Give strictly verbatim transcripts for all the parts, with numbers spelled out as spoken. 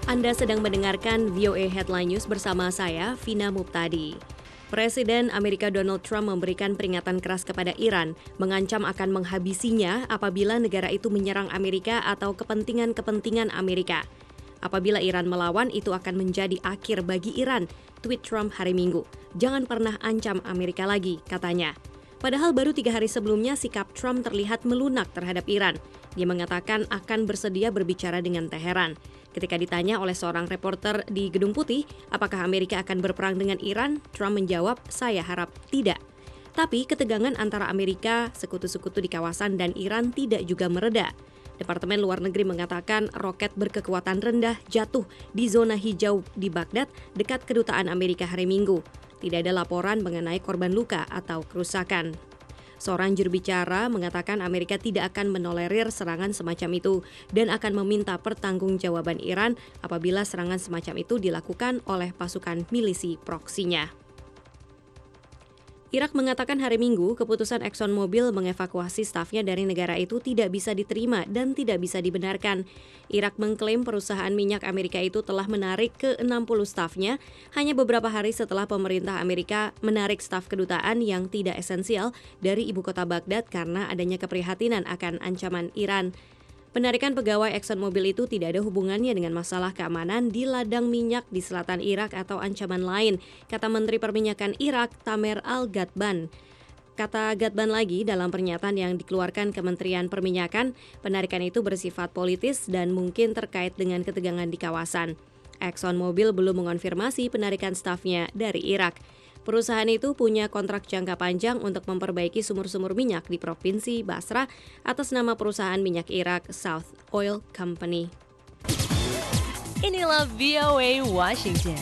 Anda sedang mendengarkan V O A Headline News bersama saya, Vina Muptadi. Presiden Amerika Donald Trump memberikan peringatan keras kepada Iran, mengancam akan menghabisinya apabila negara itu menyerang Amerika atau kepentingan-kepentingan Amerika. Apabila Iran melawan, itu akan menjadi akhir bagi Iran, tweet Trump hari Minggu. Jangan pernah ancam Amerika lagi, katanya. Padahal baru tiga hari sebelumnya sikap Trump terlihat melunak terhadap Iran. Dia mengatakan akan bersedia berbicara dengan Teheran. Ketika ditanya oleh seorang reporter di Gedung Putih, apakah Amerika akan berperang dengan Iran, Trump menjawab, saya harap tidak. Tapi ketegangan antara Amerika, sekutu-sekutu di kawasan dan Iran tidak juga mereda. Departemen Luar Negeri mengatakan roket berkekuatan rendah jatuh di zona hijau di Baghdad dekat kedutaan Amerika hari Minggu. Tidak ada laporan mengenai korban luka atau kerusakan. Seorang juru bicara mengatakan Amerika tidak akan menolerir serangan semacam itu dan akan meminta pertanggungjawaban Iran apabila serangan semacam itu dilakukan oleh pasukan milisi proksinya. Irak mengatakan hari Minggu keputusan ExxonMobil mengevakuasi stafnya dari negara itu tidak bisa diterima dan tidak bisa dibenarkan. Irak mengklaim perusahaan minyak Amerika itu telah menarik ke enam puluh stafnya hanya beberapa hari setelah pemerintah Amerika menarik staf kedutaan yang tidak esensial dari ibu kota Baghdad karena adanya keprihatinan akan ancaman Iran. Penarikan pegawai ExxonMobil itu tidak ada hubungannya dengan masalah keamanan di ladang minyak di selatan Irak atau ancaman lain, kata Menteri Perminyakan Irak Tamer Al-Ghadban. Kata Ghadban lagi dalam pernyataan yang dikeluarkan Kementerian Perminyakan, penarikan itu bersifat politis dan mungkin terkait dengan ketegangan di kawasan. ExxonMobil belum mengonfirmasi penarikan stafnya dari Irak. Perusahaan itu punya kontrak jangka panjang untuk memperbaiki sumur-sumur minyak di Provinsi Basra atas nama perusahaan minyak Irak South Oil Company. Inilah V O A Washington.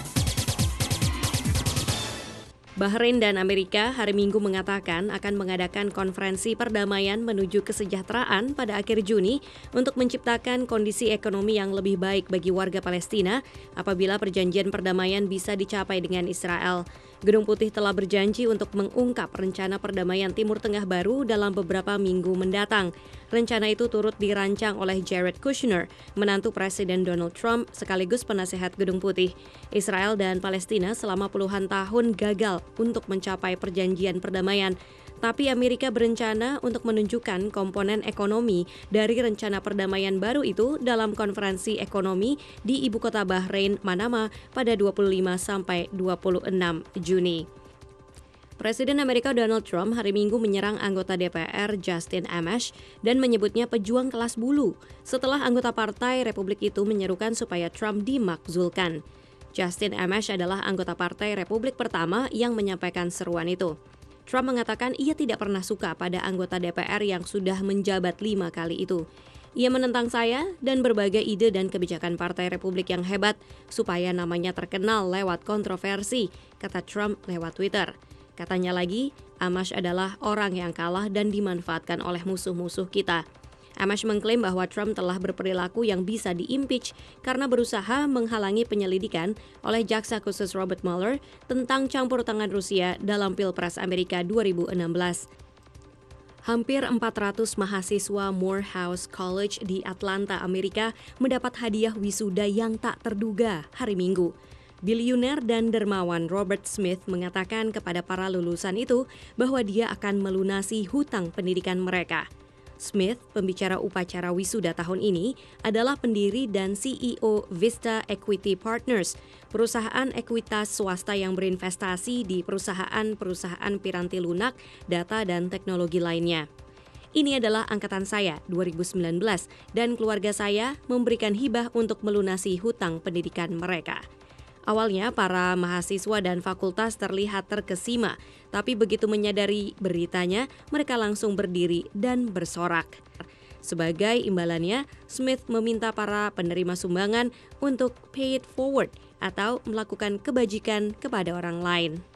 Bahrain dan Amerika hari Minggu mengatakan akan mengadakan konferensi perdamaian menuju kesejahteraan pada akhir Juni untuk menciptakan kondisi ekonomi yang lebih baik bagi warga Palestina apabila perjanjian perdamaian bisa dicapai dengan Israel. Gedung Putih telah berjanji untuk mengungkap rencana perdamaian Timur Tengah baru dalam beberapa minggu mendatang. Rencana itu turut dirancang oleh Jared Kushner, menantu Presiden Donald Trump sekaligus penasehat Gedung Putih. Israel dan Palestina selama puluhan tahun gagal untuk mencapai perjanjian perdamaian. Tapi Amerika berencana untuk menunjukkan komponen ekonomi dari rencana perdamaian baru itu dalam konferensi ekonomi di ibu kota Bahrain, Manama, pada dua puluh lima sampai dua puluh enam Juni. Presiden Amerika Donald Trump hari Minggu menyerang anggota D P R Justin Amash dan menyebutnya pejuang kelas bulu setelah anggota Partai Republik itu menyerukan supaya Trump dimakzulkan. Justin Amash adalah anggota Partai Republik pertama yang menyampaikan seruan itu. Trump mengatakan ia tidak pernah suka pada anggota D P R yang sudah menjabat lima kali itu. Ia menentang saya dan berbagai ide dan kebijakan Partai Republik yang hebat supaya namanya terkenal lewat kontroversi, kata Trump lewat Twitter. Katanya lagi, Amash adalah orang yang kalah dan dimanfaatkan oleh musuh-musuh kita. Amash mengklaim bahwa Trump telah berperilaku yang bisa di-impeach karena berusaha menghalangi penyelidikan oleh Jaksa Khusus Robert Mueller tentang campur tangan Rusia dalam Pilpres Amerika dua ribu enam belas. Hampir empat ratus mahasiswa Morehouse College di Atlanta, Amerika mendapat hadiah wisuda yang tak terduga hari Minggu. Biliuner dan dermawan Robert Smith mengatakan kepada para lulusan itu bahwa dia akan melunasi hutang pendidikan mereka. Smith, pembicara upacara wisuda tahun ini, adalah pendiri dan C E O Vista Equity Partners, perusahaan ekuitas swasta yang berinvestasi di perusahaan-perusahaan piranti lunak, data, dan teknologi lainnya. Ini adalah angkatan saya dua ribu sembilan belas dan keluarga saya memberikan hibah untuk melunasi hutang pendidikan mereka. Awalnya para mahasiswa dan fakultas terlihat terkesima, tapi begitu menyadari beritanya, mereka langsung berdiri dan bersorak. Sebagai imbalannya, Smith meminta para penerima sumbangan untuk pay it forward atau melakukan kebajikan kepada orang lain.